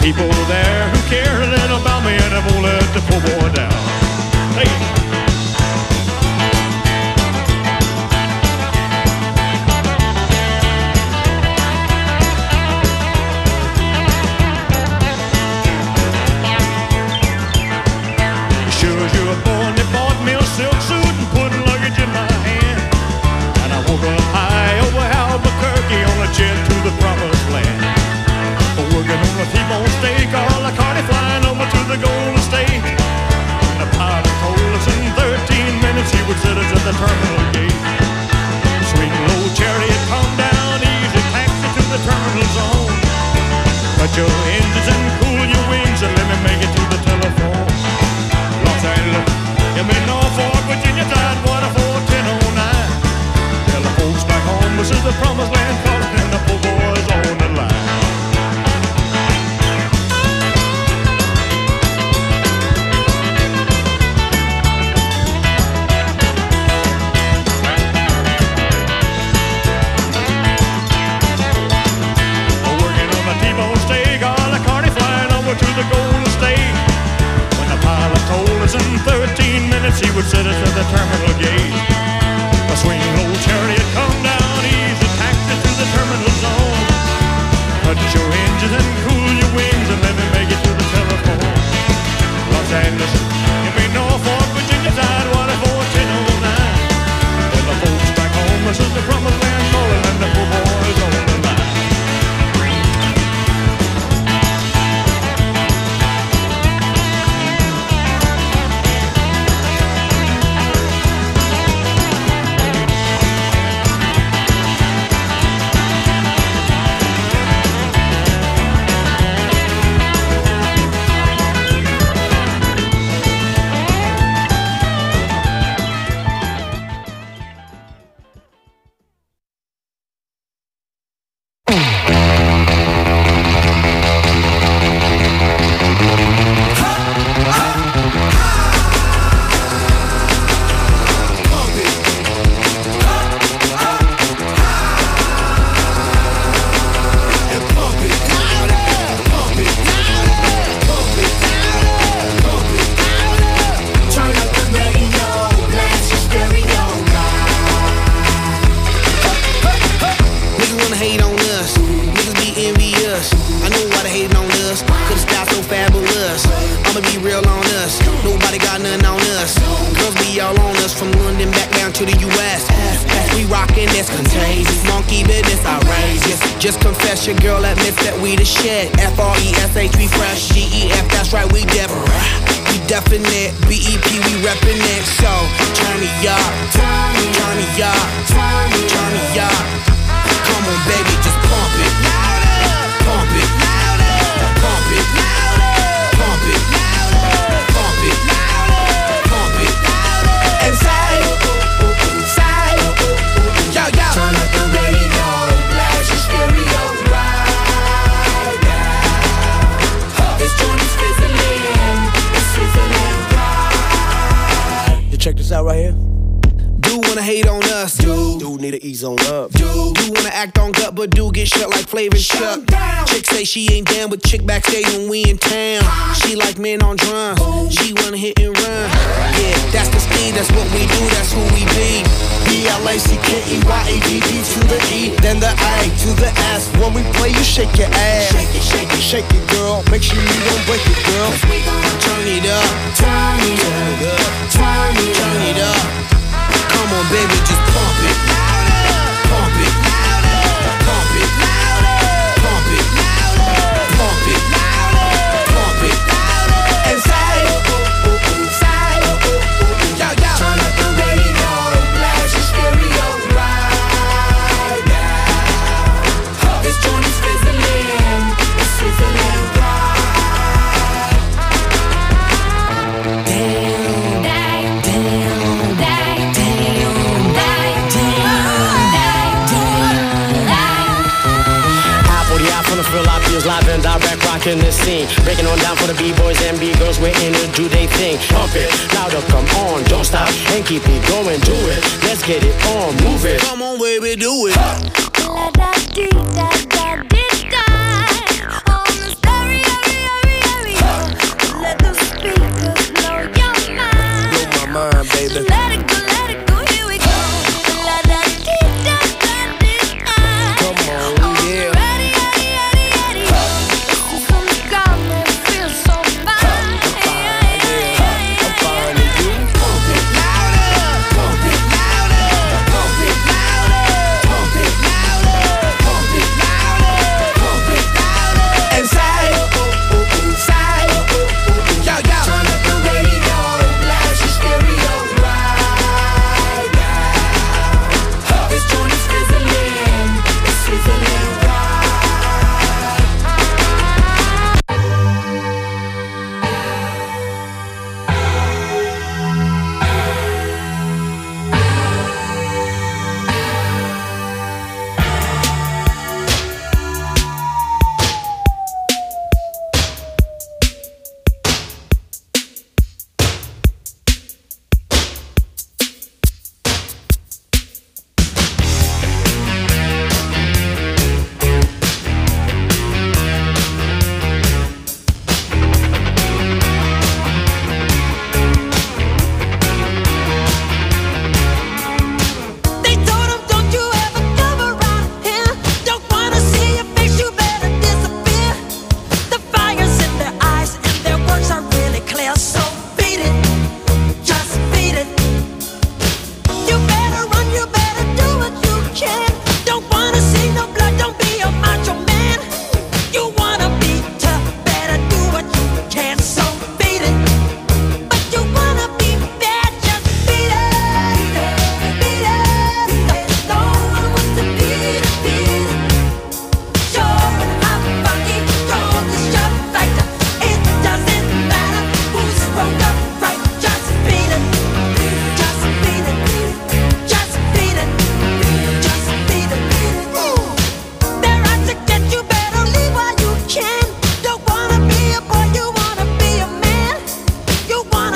people there who care a little about me and I won't let the poor boy down. Hey! To the promised land, working on a T-bone steak, all a carny flying over to the Golden State. And the pilot told us in 13 minutes he would set us at the terminal gate. Sweet low chariot, come down easy, taxi to the terminal zone. Cut your engines and cool your wings and let me make it to the telephone. Los Angeles, give me Norfolk, Virginia, Tidewater 41009. Tell the folks back home this is the promised land calling. The poor boys on the line. Working on a T-bone steak, all the carny flying over to the Golden State. When the pilot told us in 13 minutes he would set us at the terminal gate. A swing low chariot come down easy, taxi to the terminal zone. Cut your engines and cool your wings and let me make it to the telephone. Los Angeles, give me Norfolk, Virginia, Tidewater 41009. Tell the folks back home this is the promised land calling and the poor boys on the line. Just confess your girl admits that we the shit. F-R-E-S-H, we fresh. G-E-F, that's right, we we definite. B-E-P, we reppin' it. So, turn me up, turn me up, turn me up. Come on, baby, just pump it. Pump it. Pump it. Pump it. Pump it. Pump it. And say, yo, yo. Turn up the radio. Stereo right now. This joint is fizzling, it's sizzling right. You check this out right here. Do wanna hate on us, do need to ease on up, do wanna act on gut, but do get shut like Flavor and Chuck. Chick say she ain't down with chick backstage when we in town. She like men on drums, she wanna hit and run. Yeah, that's the speed, that's what we do, that's who we be. B-L-A-C-K-E-Y-A-D-D to the E, then the A to the S. When we play, you shake your ass. Shake it, shake it, shake it, girl. Make sure you don't break it, girl. We gon' turn it up, turn it up, turn it up. Come on, baby, just pump it. Pump it. Pump it. Pump it. Pump it. Pump it. And say, yo, yo. Turn up the radio, blast your stereo right now. This joint is fizzling, it's sizzling right. Damn, damn, damn, damn, damn, Philadelphia's live and direct, rocking the scene. Breaking on down for the B-boys and B-girls, we're in to do they thing. Pump it, louder, come on, don't stop, and keep it going, do it. Let's get it on, move it. Come on, baby, do it. On the stereo.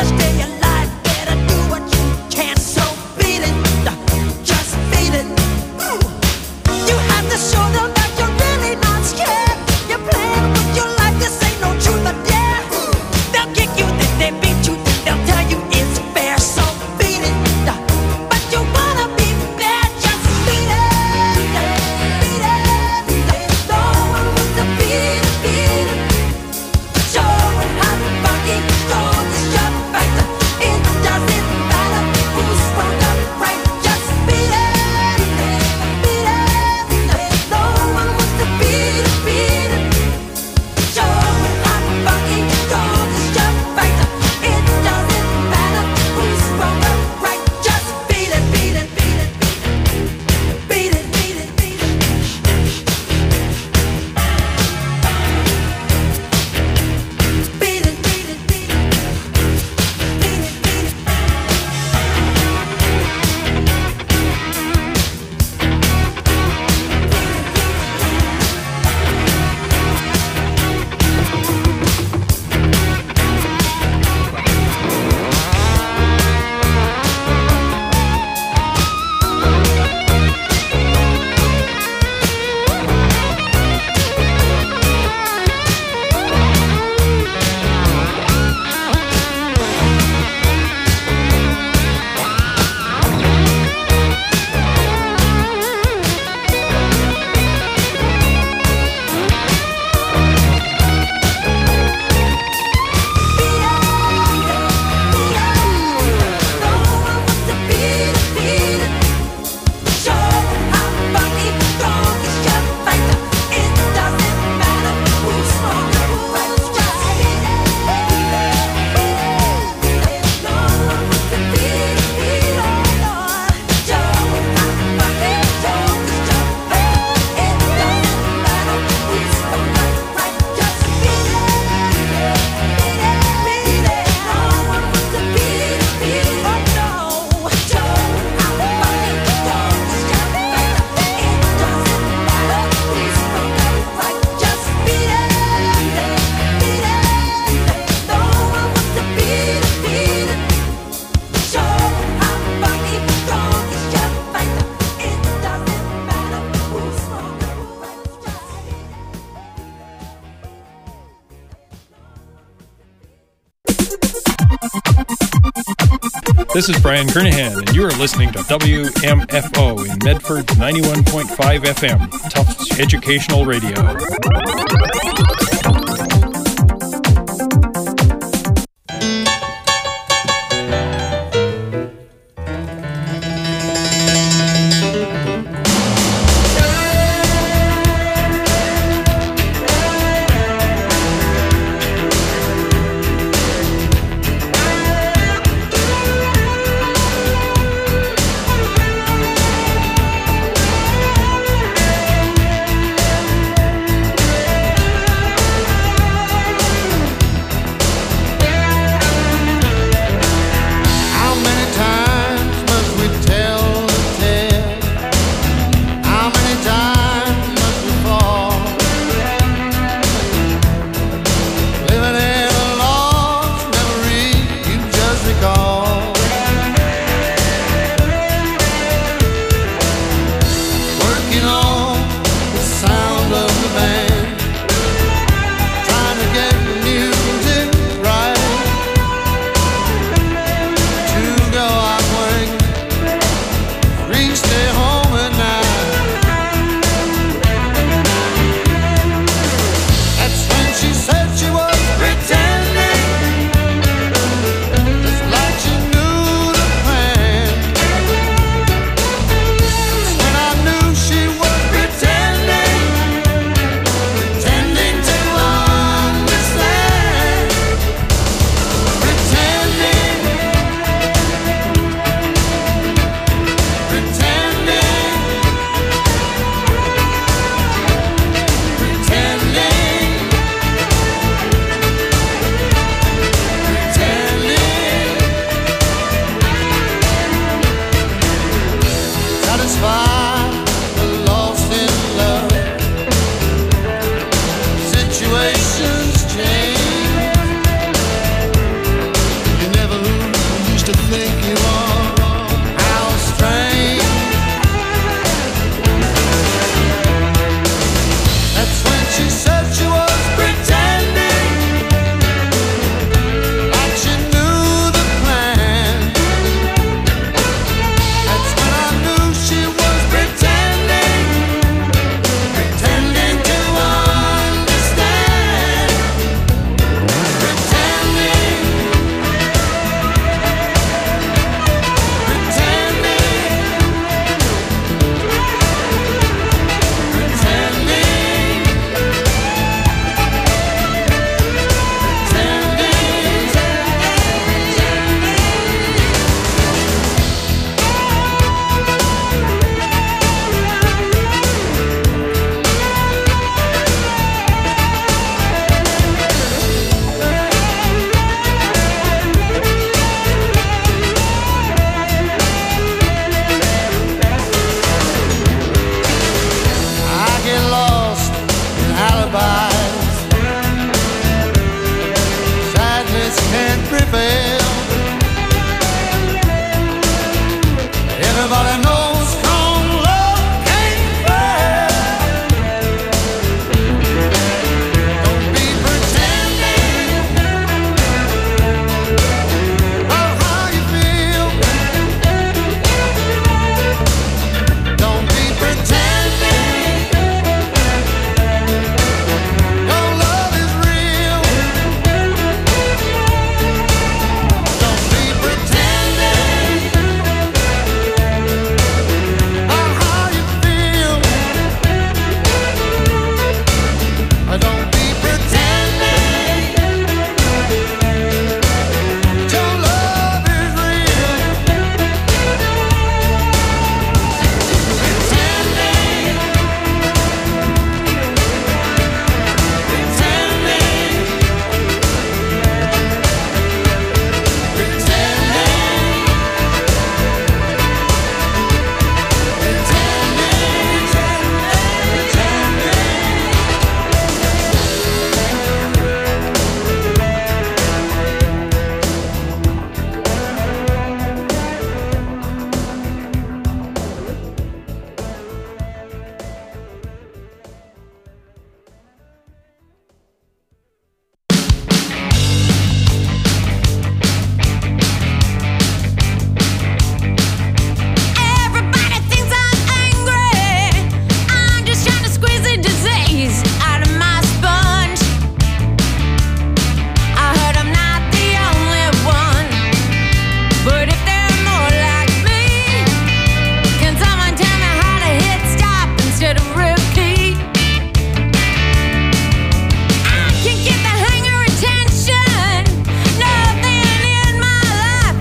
This is Brian Kernahan, and you are listening to WMFO in Medford 91.5 FM, Tufts Educational Radio.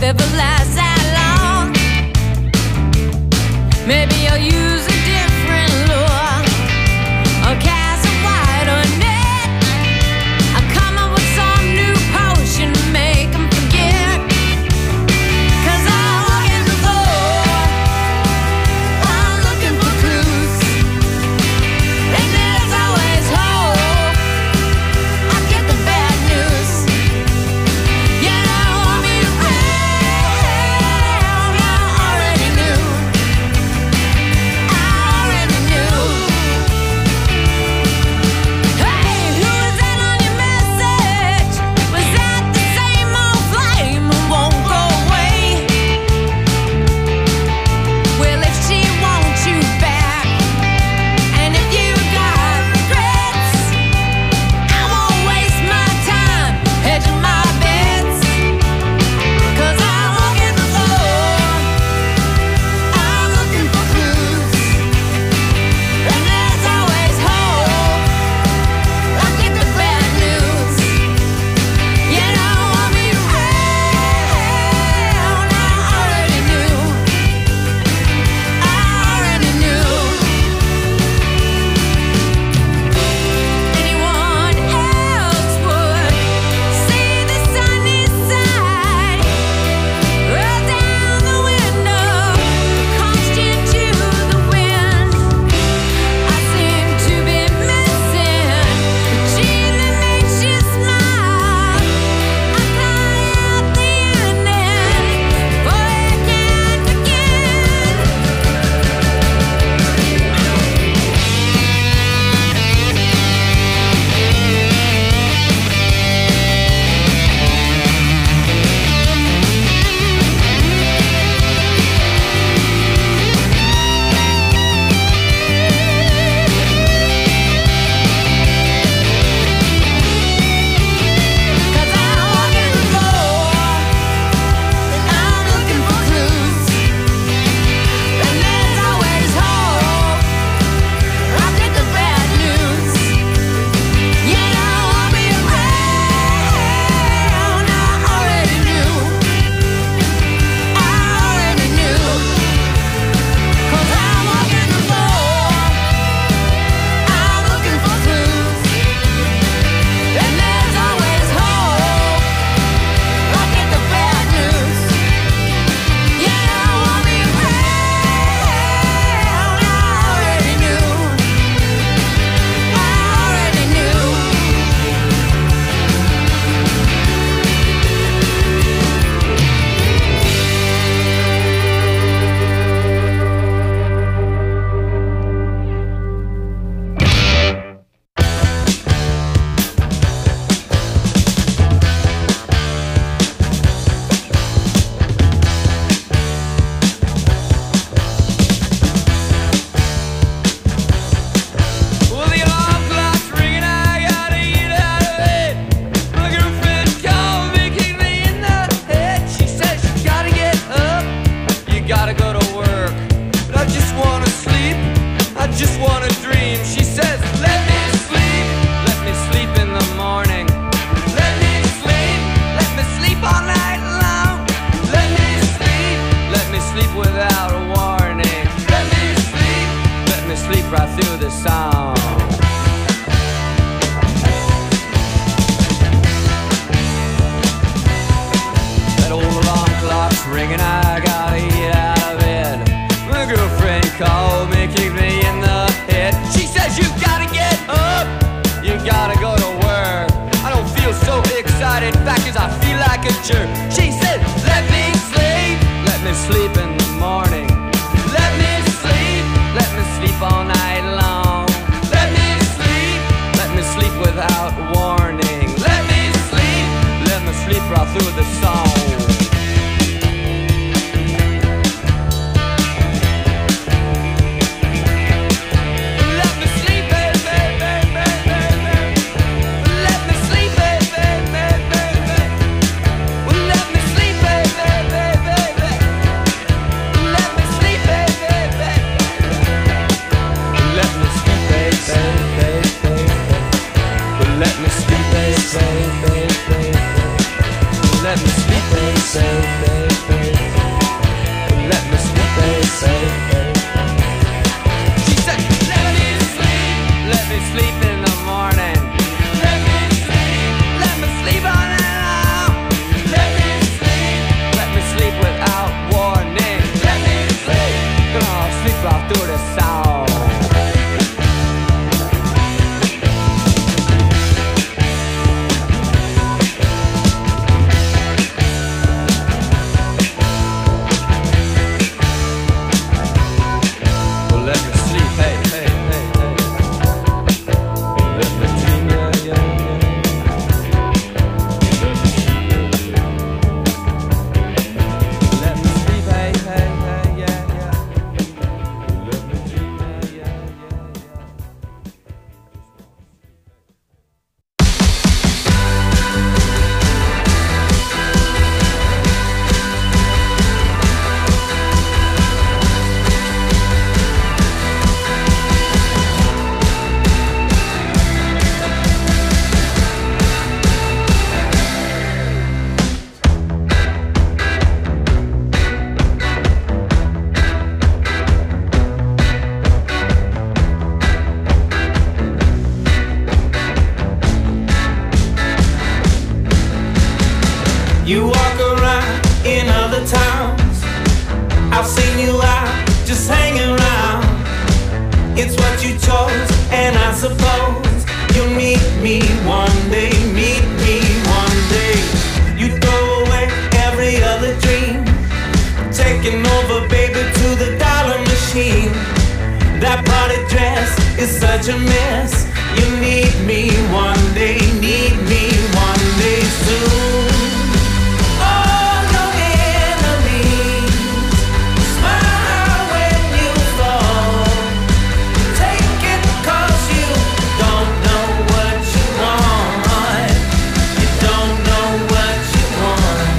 if it lasts that long. Maybe I'll use a different lure, or cast a wider net. I'll come up with some new potion to make them forget. 'Cause I'm walking the floor, I'm looking for clues, and there's always hope. I get the bad news. You don't want me around, I already knew. I already knew. Hey, who was that on your message? Was that the same old flame who won't go away? Well, if she wants you back, and if you got regrets, I won't waste my time hedging my bets. 'Cause I'm walking the floor, I'm looking for clues, and there's always hope. I get the bad news. You don't want me around, I already knew. I already knew. Anyone else would see the sunny side. Roll down the window, caution to the wind. I seem to be missing the gene that makes you smile. I cry out the ending before it can begin. Cause I'm walking the floor, I'm looking for clues, and there's always hope. I'll get the bad news. You don't want me around, I already knew. I already knew. 'Cause I'm walking the floor, I'm looking for clues, and there's always hope. I'll get the bad news. You don't want me around, I already knew. I already knew. Well, the alarm clock's ringing, I gotta get out of bed. My girlfriend called me, kicked me in the head. She says you gotta get up, you gotta go to work. But I just wanna sleep, I just wanna dream. She says, let me sleep in the morning. Let me sleep all night long. Let me sleep without a warning. Let me sleep right through the song. That old alarm clock's ringing, I gotta get out of bed. My girlfriend called me, kicked me in the head. She says you gotta get up, you gotta go to work. I don't feel so excited, fact is I feel like a jerk. She said, let me sleep in the morning. Let me sleep all night long. Let me sleep without warning. Let me sleep right through the song. Let me sleep, baby. Let me sleep, baby. Let me sleep, baby. taking over, baby, to the dollar machine. That party dress is such a mess. You need me one day, need me one day soon. All your enemies smile when you fall. Take it 'cause you don't know what you want. You don't know what you want.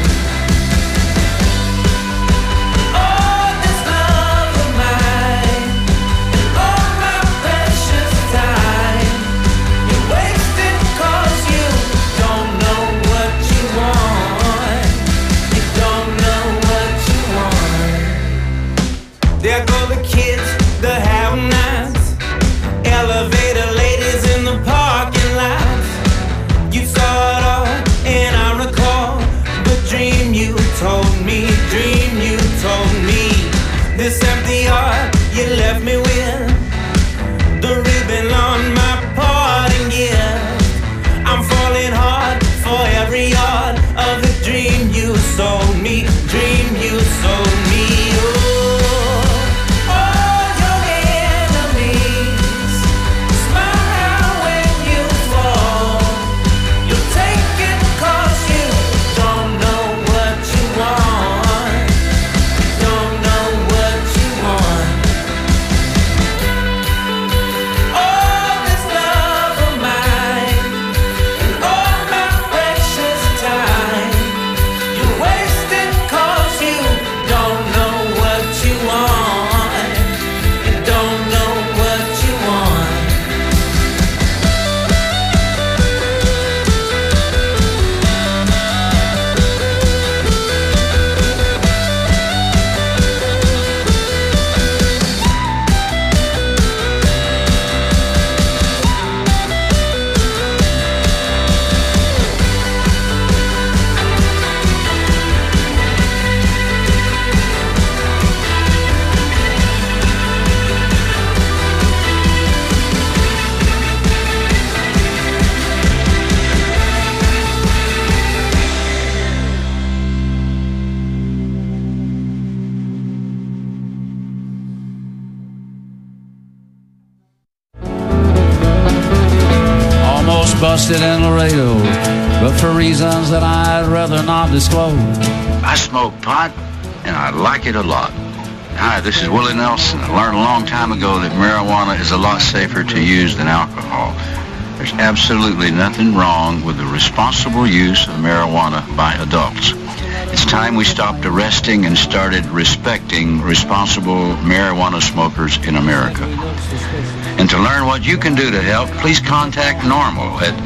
Oh, this love of mine, and all my precious time, you waste it 'cause you don't know what you want. You don't know what you want. There go the kids, the have-nots, elevator ladies in the parking lot. You saw it all, and I recall the dream you told me, dream you told me. This empty heart you left me with, the ribbon on my parting gift. I'm falling hard for every yard of the dream you sold me, dream you sold me. Oh, all your enemies smile when you fall. You take it 'cause you don't know what you want. Don't know what you want. All this love of mine, and all my precious time, you waste it 'cause you don't know what you want. You don't know what you want. Almost busted in Laredo, but for reasons that I'd rather not disclose. I smoke pot, and I like it a lot. Hi, this is Willie Nelson. I learned a long time ago that marijuana is a lot safer to use than alcohol. There's absolutely nothing wrong with the responsible use of marijuana by adults. It's time we stopped arresting and started respecting responsible marijuana smokers in America. And to learn what you can do to help, please contact NORML at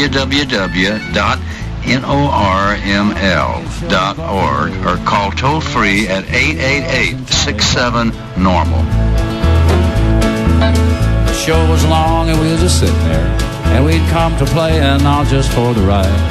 www.norml.org or call toll-free at 888-67-NORMAL. The show was long and we were just sitting there, and we'd come to play and not just for the ride.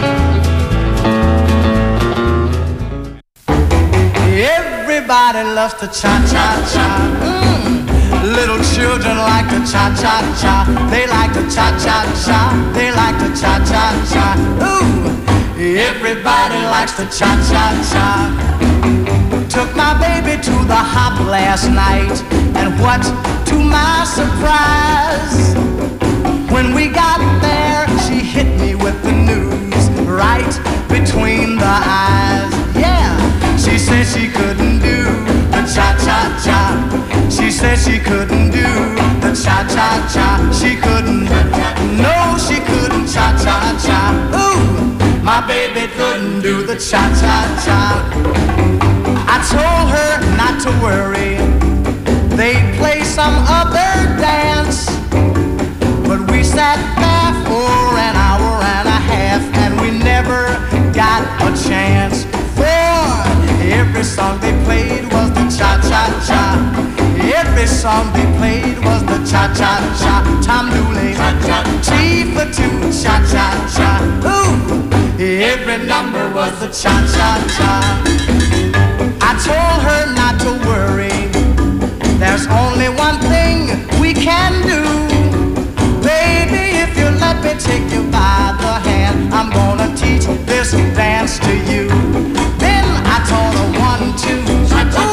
Everybody loves to cha-cha-cha. Little children like to cha-cha-cha. They like to cha-cha-cha. They like to cha-cha-cha. Ooh, everybody likes to cha-cha-cha. Took my baby to the hop last night, and what to my surprise, when we got there, she hit me with the news right between the eyes. Yeah, she said she couldn't do the cha-cha-cha. She said she couldn't do the cha-cha-cha. She couldn't, no, she couldn't cha-cha-cha. Ooh, my baby couldn't do the cha-cha-cha. I told her not to worry, they'd play some other dance. But we sat there for an hour and a half, and we never got a chance. For every song they played was the cha-cha-cha. Every song they played was the cha-cha-cha. Tom Dooley, T for two, cha-cha-cha. Ooh, every number was the cha-cha-cha. I told her not to worry, there's only one thing we can do. Baby, if you let me take you by the hand, I'm gonna teach this dance to you. Then I told her 1, 2,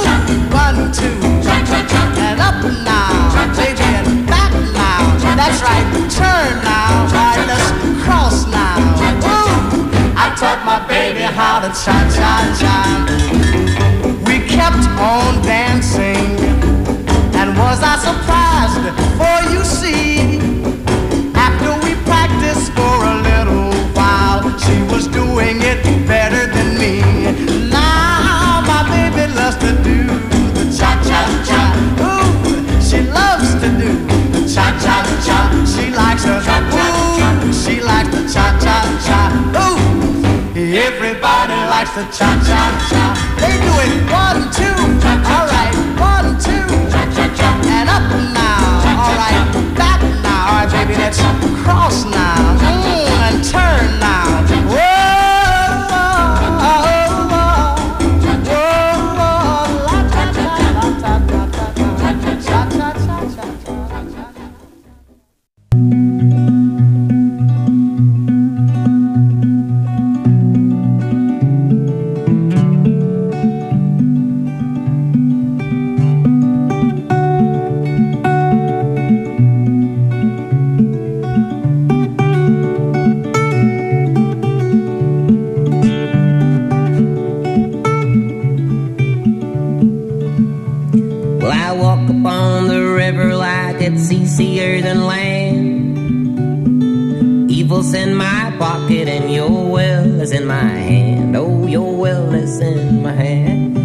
like to cha-cha-cha. They do it 1, 2, all right, 1, 2, and up now, all right, back now, all right, baby, let's cross now, and turn now. Whoa, easier than land. Evil's in my pocket and your will is in my hand. Oh, your will is in my hand.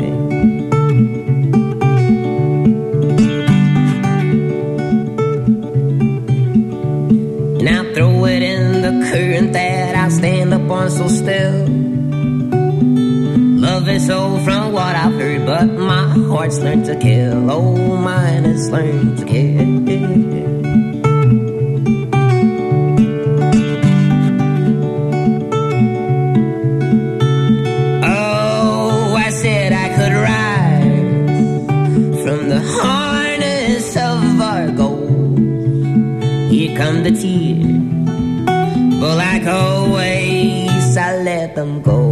And I'll throw it in the current that I stand up on so still. Love is so from what I've heard, but my heart's learned to kill. Oh, mine has learned to kill. Oh, I said I could rise from the harness of our goals. Here come the tears, but like always, I let them go.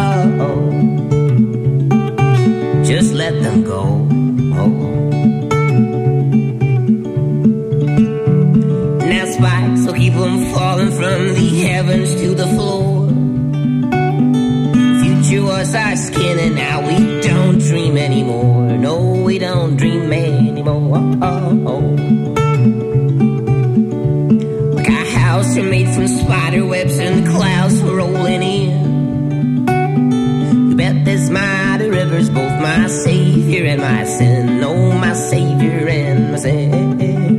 Just let them go. Now spikes will keep them falling from the heavens to the floor. Future was our skin and now we don't dream anymore. No, we don't dream anymore. Like our house are made from spider webs and the clouds were rolling in. Bet this mighty river's both my savior and my sin. Oh, my savior and my sin.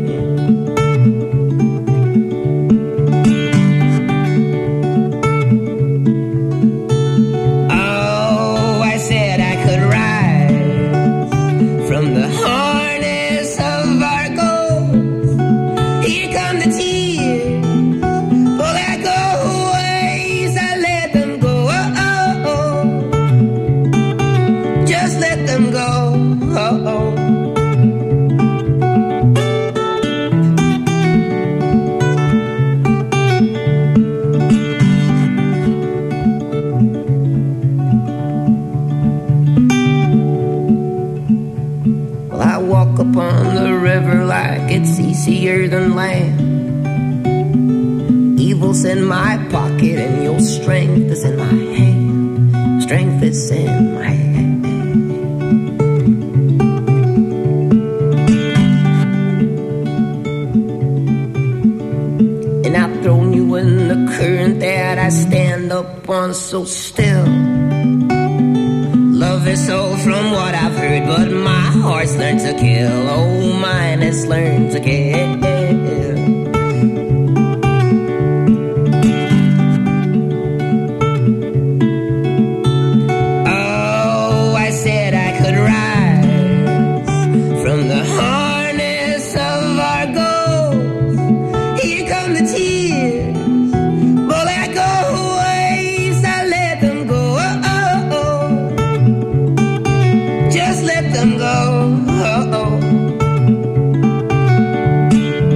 Oh, I said I could rise from the harness of our goals. Here come the tears, but like always I let them go. Just let them go. Well, I walk upon the river like it's easier than land. Evil's in my pocket and your strength is in my hand. Strength is in my hand. Thrown you in the current that I stand up on so still. Love is so from what I've heard, but my heart's learned to kill. Oh, mine has learned to kill. Oh, I said I could rise from the harness of our goals. Here come the tears, but like always, I let them go. Just let them go.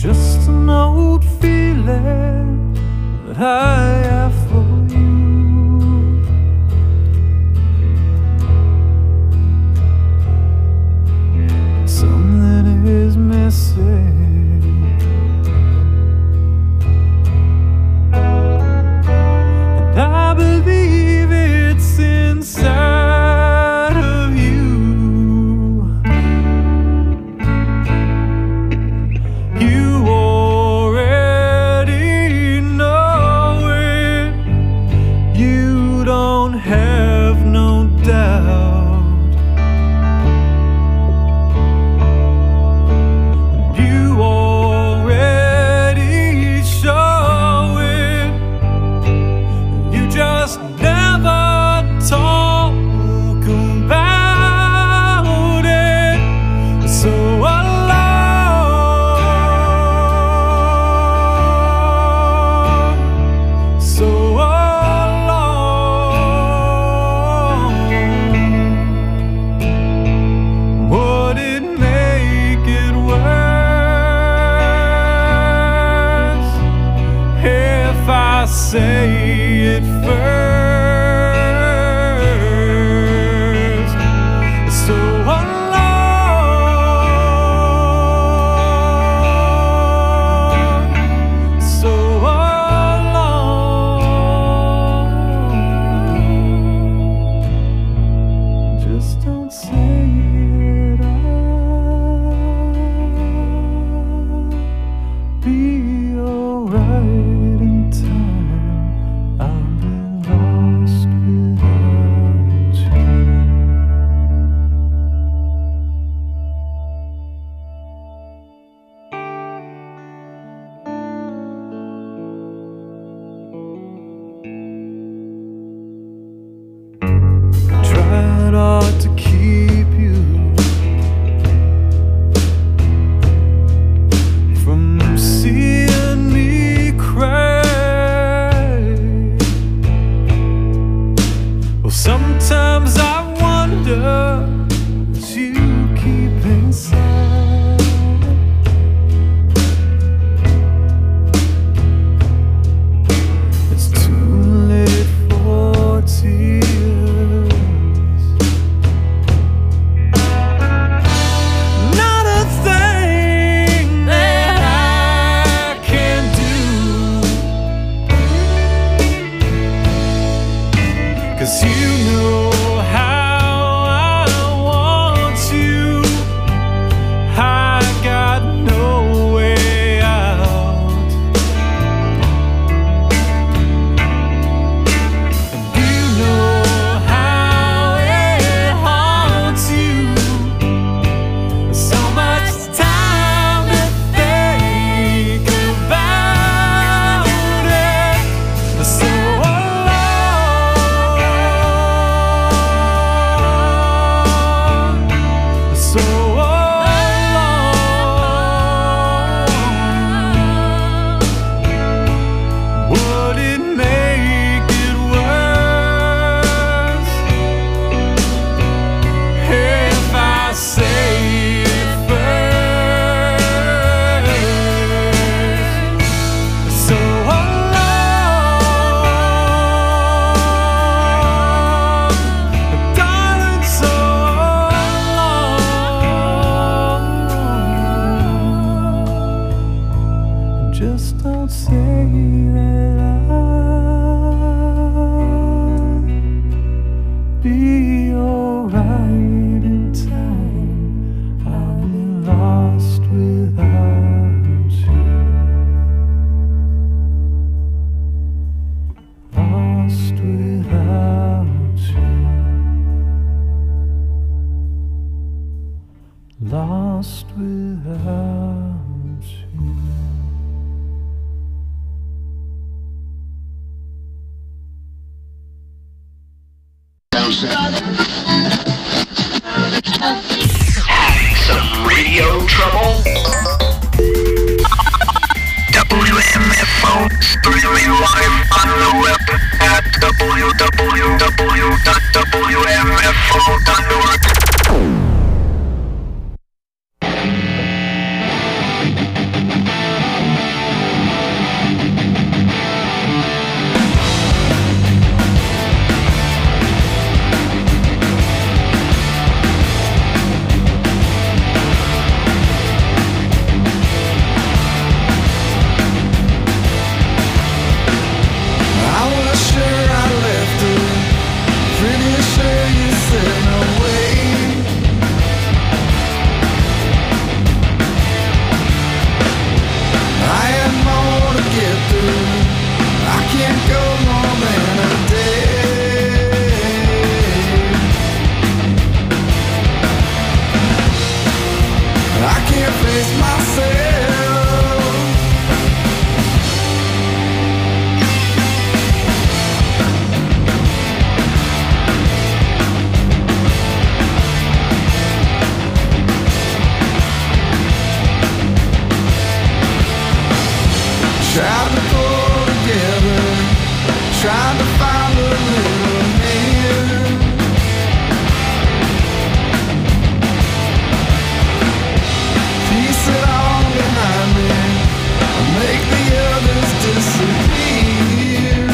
just an old feeling that I have for you. Something is missing. And I believe it's inside of you. You already know it. You don't have no doubt. You already show it. You just never talk about it. So alone, so alone. Would it make it worse if I say it first? So alone, so alone. Just don't say it. I'll be alright in time. I'll be lost without you. Tried hard to keep you from seeing me cry. Well, sometimes I wonder what you keep inside. It's too late for tears. Not a thing that I can do, 'cause you know how I want you. I got no way out. And you know how it haunts you. So much time to think about it. So alone, so alone. Would it make it worse if I say it first? So alone, darling, so alone. Just don't say that I'll be alright in time. I'll be lost without you. Lost without you. Lost without you. Having some radio trouble? WMFO streaming live on the web at www.wmfo.org. tried to pull together, tried to find a little hand. Piece it all behind me, make the others disappear.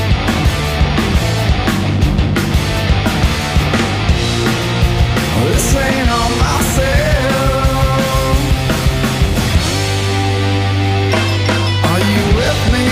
This ain't on myself. Are you with me?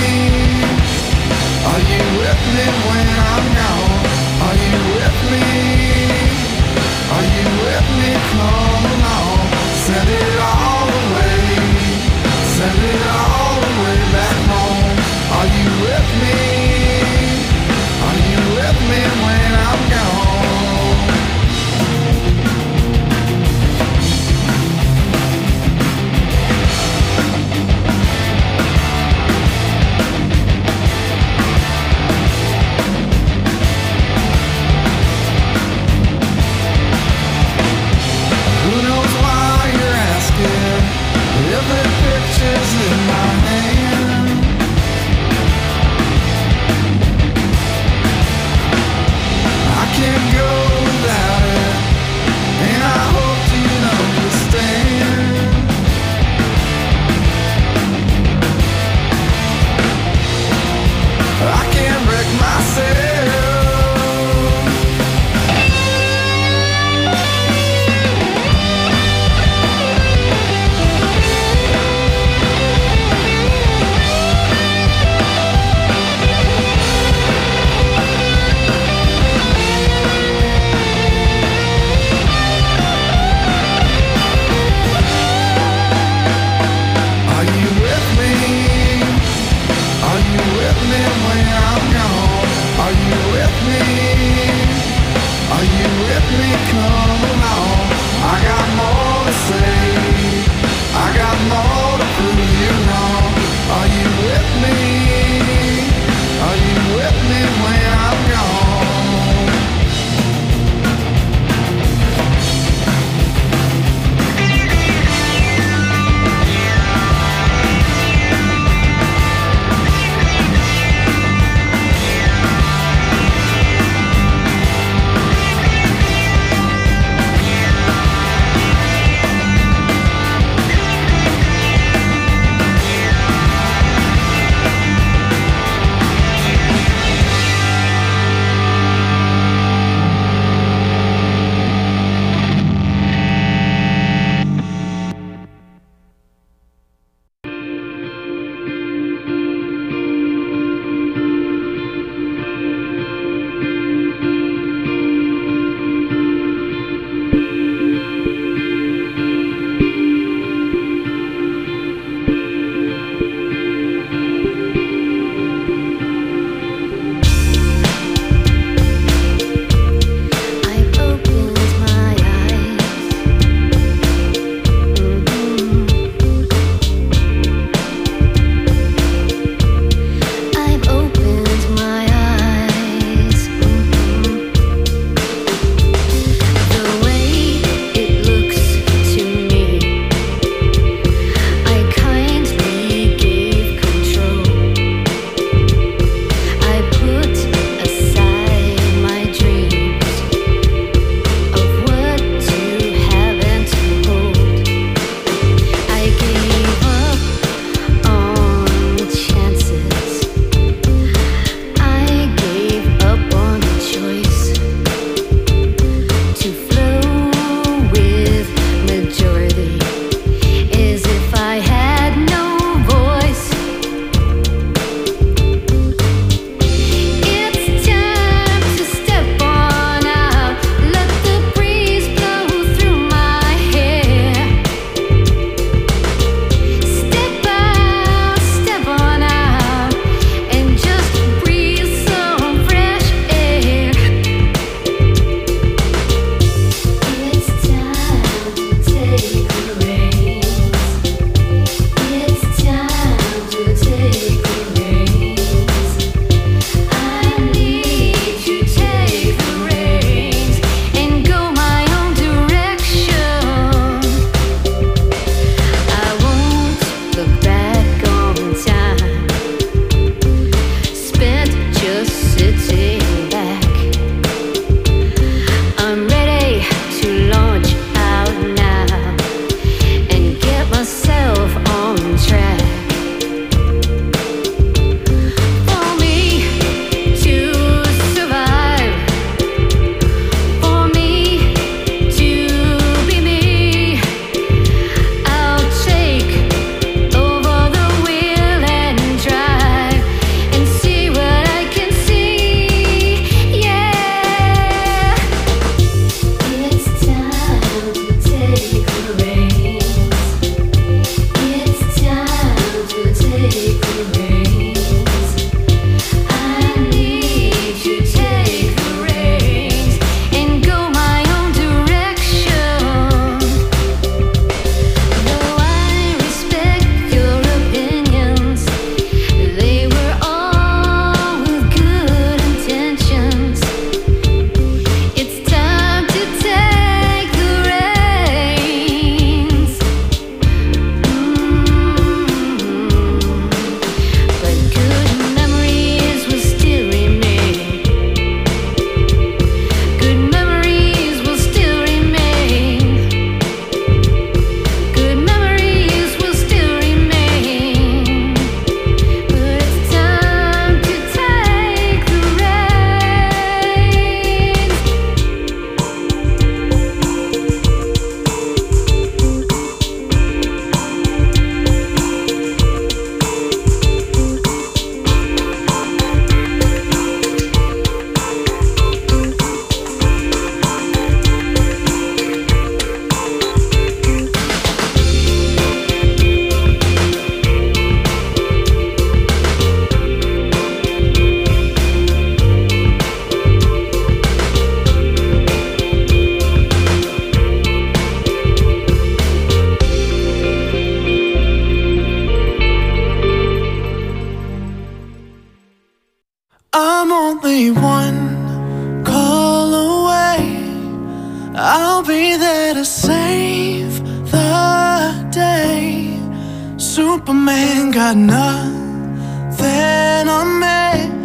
only one call away. I'll be there to save the day. Superman got nothing on me.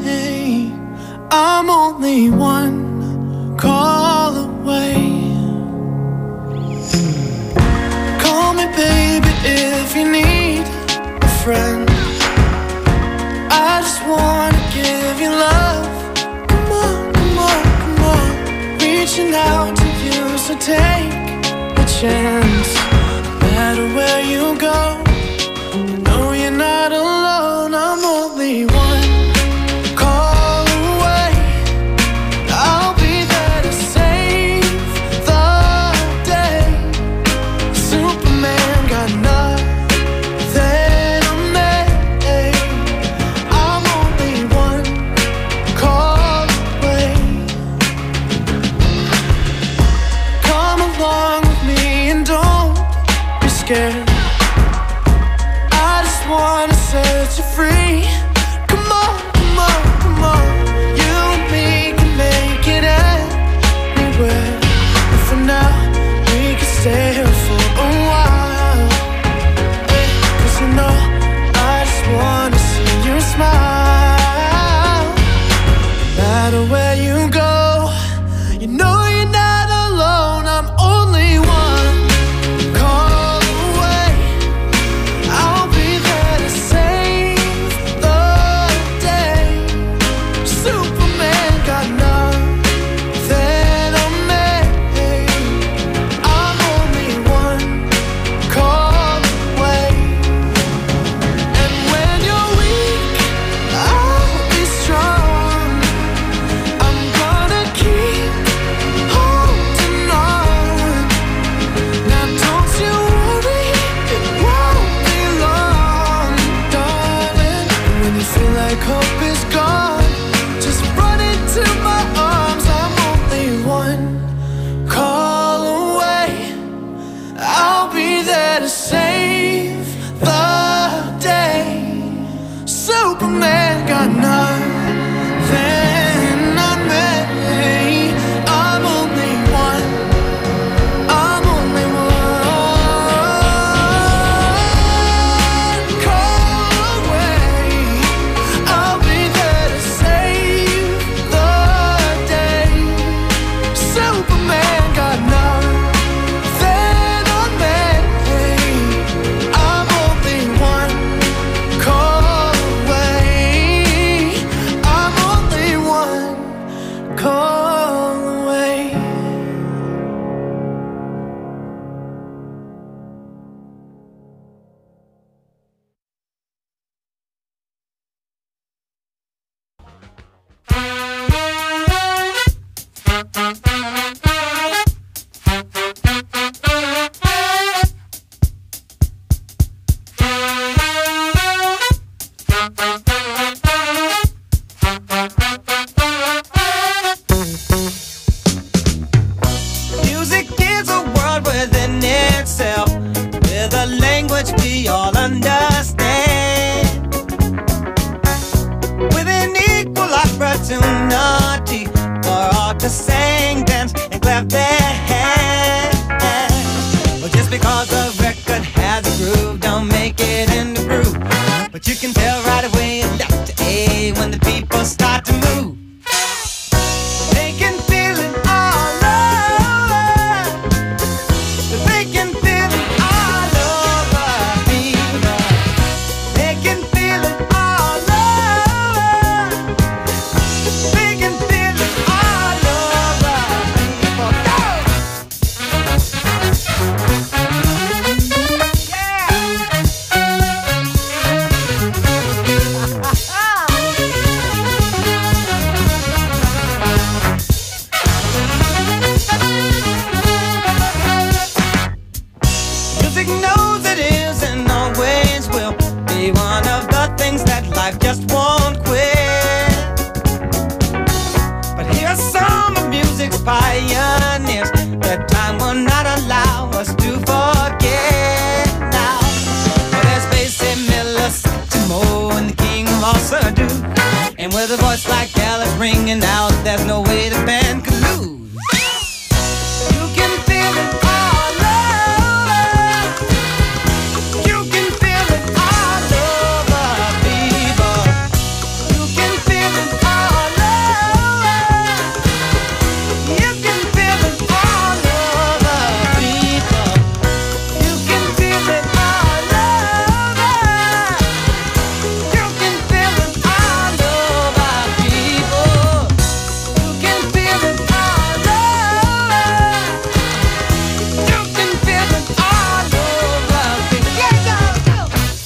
I'm only one call away. Call me baby if you need a friend. I just wanna give you love. Come on, come on, come on. Reaching out to you, so take a chance. No matter where you go, you know you're not alone. I'm only one call away. I'll be there to save the day. Superman got nothing on me. I'm only one call away. Come along with me and don't be scared. I just wanna set you free. Come on, come on, come on. You and me can make it anywhere. And for now, we can stay here for a while. Cause you know, I just wanna see you smile. No matter where you go, you know you're not alone. I'm only one call away. I'll be there to save the day. Superman got nothing on me. I'm only one call away. And when you're weak, I'll be strong. I'm gonna keep holding on. Now don't you worry, it won't be long, darling. And when you feel like hope is gone, just run into my arms. I'm only one call away. I'll be there to save the day. Superman got nothing on me. I'm only one. I'm only one call away. I'll be there to save the day. Superman got nothing on me. I'm only one call away. I'm only one call away. Music is a world within itself, with a language we all understand, with an equal opportunity for all to sing, dance, and clap their hands. Well, just because a record has a groove, don't make it in the groove. But you can tell right away left to A when the people start to move. They can feel it all over. They can feel it all over me. They can feel it all over. They can feel it all over me. Go! Music knows it is and always will be one of the things that life just won't quit. But here's some of music's pioneers that time will not allow us to forget now. Well, there's Basie Miller, Satchmo, and the King of all Sadu. And with a voice like Alice ringing out, there's no way the band could lose. You can feel it all over. You can feel it all over, people. You can feel it all over. You can feel it all over, people. You can feel it all over. You can feel it all over, people. You can feel it all over. You can feel it all over, people. Yeah, go, go.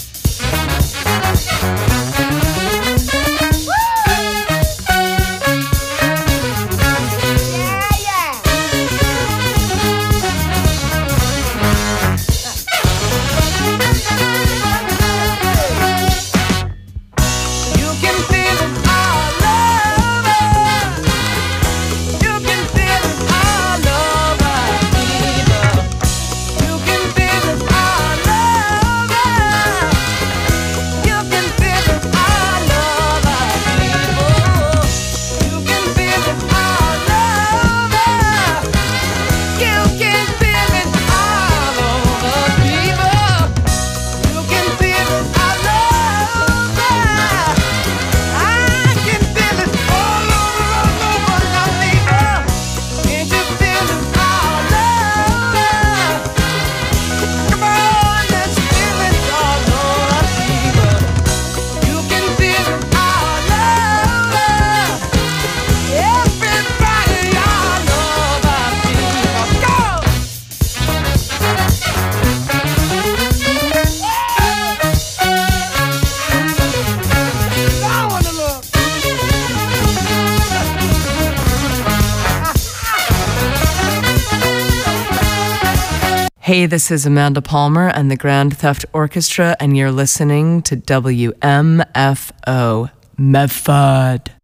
You can feel it all over. You can feel it all over, people. You can feel it all over. You can feel it all over, people. You can feel it all over. You can feel it all over, people. You can feel it all over. I can feel it all over now, people. Can't you feel it all over? Come on, let's feel it all over, people. You can feel it all over. Everybody all over, people. Go! I wanna look. Hey, this is Amanda Palmer and the Grand Theft Orchestra, and you're listening to WMFO Medford.